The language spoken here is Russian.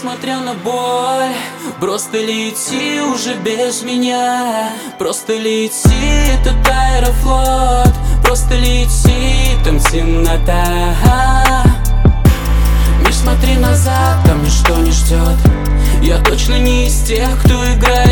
Несмотря на боль, просто лети уже без меня. Просто лети, это Аэрофлот. Просто лети, там темнота. Не смотри назад, там ничто не ждет. Я точно не из тех, кто играет